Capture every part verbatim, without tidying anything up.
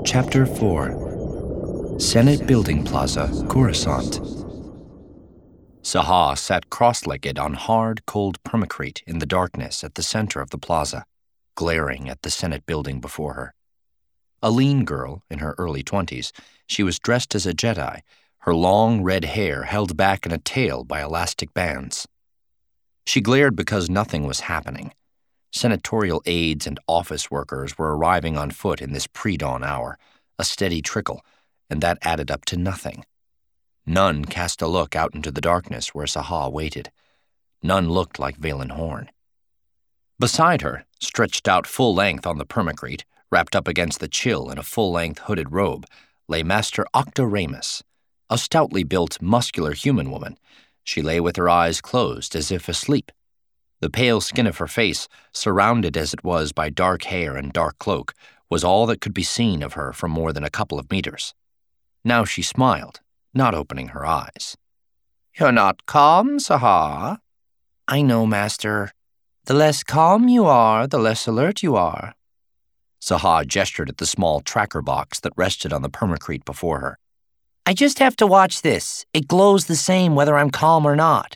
Chapter four. Senate Building Plaza, Coruscant. Saha sat cross-legged on hard, cold permacrete in the darkness at the center of the plaza, glaring at the Senate building before her. A lean girl, in her early twenties, she was dressed as a Jedi, her long red hair held back in a tail by elastic bands. She glared because nothing was happening. Senatorial aides and office workers were arriving on foot in this pre-dawn hour, a steady trickle, and that added up to nothing. None cast a look out into the darkness where Saha waited. None looked like Vaylin Horn. Beside her, stretched out full length on the permacrete, wrapped up against the chill in a full-length hooded robe, lay Master Octa Ramus, a stoutly built, muscular human woman. She lay with her eyes closed as if asleep. The pale skin of her face, surrounded as it was by dark hair and dark cloak, was all that could be seen of her from more than a couple of meters. Now she smiled, not opening her eyes. "You're not calm, Saha." "I know, Master. The less calm you are, the less alert you are." Saha gestured at the small tracker box that rested on the permacrete before her. "I just have to watch this. It glows the same whether I'm calm or not."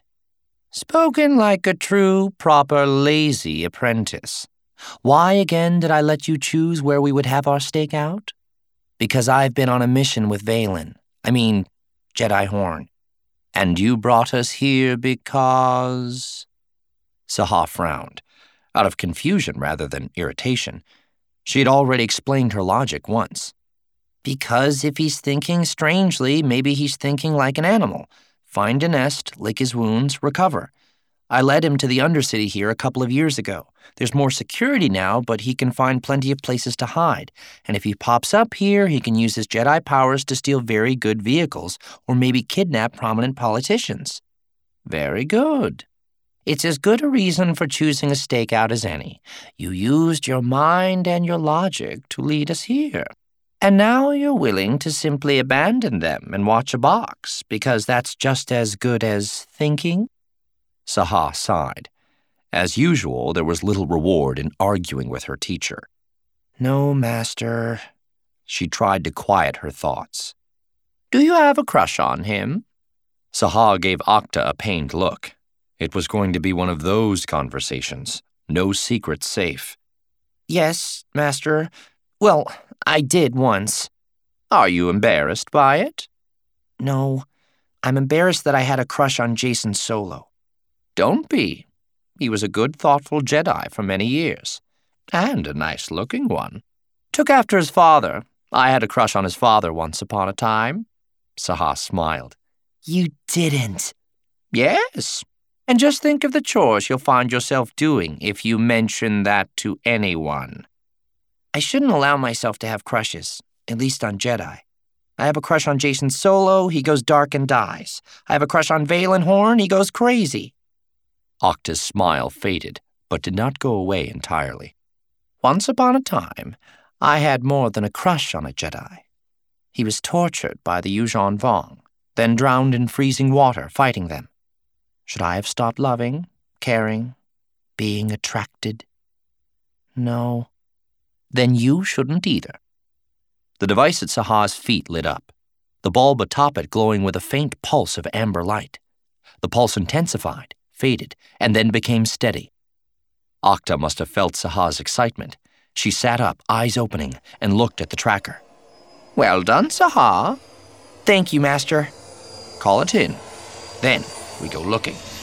"Spoken like a true, proper, lazy apprentice. Why again did I let you choose where we would have our stakeout? Because I've been on a mission with Vaylin. I mean, Jedi Horn. And you brought us here because..." Saha frowned, out of confusion rather than irritation. She had already explained her logic once. "Because if he's thinking strangely, maybe he's thinking like an animal. Find a nest, lick his wounds, recover. I led him to the Undercity here a couple of years ago. There's more security now, but he can find plenty of places to hide. And if he pops up here, he can use his Jedi powers to steal very good vehicles, or maybe kidnap prominent politicians." "Very good. It's as good a reason for choosing a stakeout as any. You used your mind and your logic to lead us here. And now you're willing to simply abandon them and watch a box, because that's just as good as thinking?" Saha sighed. As usual, there was little reward in arguing with her teacher. "No, Master." She tried to quiet her thoughts. "Do you have a crush on him?" Saha gave Octa a pained look. It was going to be one of those conversations. No secrets safe. "Yes, Master. Well, I did once." "Are you embarrassed by it?" "No. I'm embarrassed that I had a crush on Jacen Solo." "Don't be. He was a good, thoughtful Jedi for many years. And a nice-looking one. Took after his father. I had a crush on his father once upon a time." Saha smiled. "You didn't?" "Yes. And just think of the chores you'll find yourself doing if you mention that to anyone." "I shouldn't allow myself to have crushes, at least on Jedi. I have a crush on Jacen Solo, he goes dark and dies. I have a crush on Vaylin Horn, he goes crazy." Octa's smile faded, but did not go away entirely. "Once upon a time, I had more than a crush on a Jedi. He was tortured by the Yuuzhan Vong, then drowned in freezing water fighting them. Should I have stopped loving, caring, being attracted? No. Then you shouldn't either." The device at Saha's feet lit up, the bulb atop it glowing with a faint pulse of amber light. The pulse intensified, faded, and then became steady. Octa must have felt Saha's excitement. She sat up, eyes opening, and looked at the tracker. "Well done, Saha." "Thank you, Master." "Call it in. Then we go looking."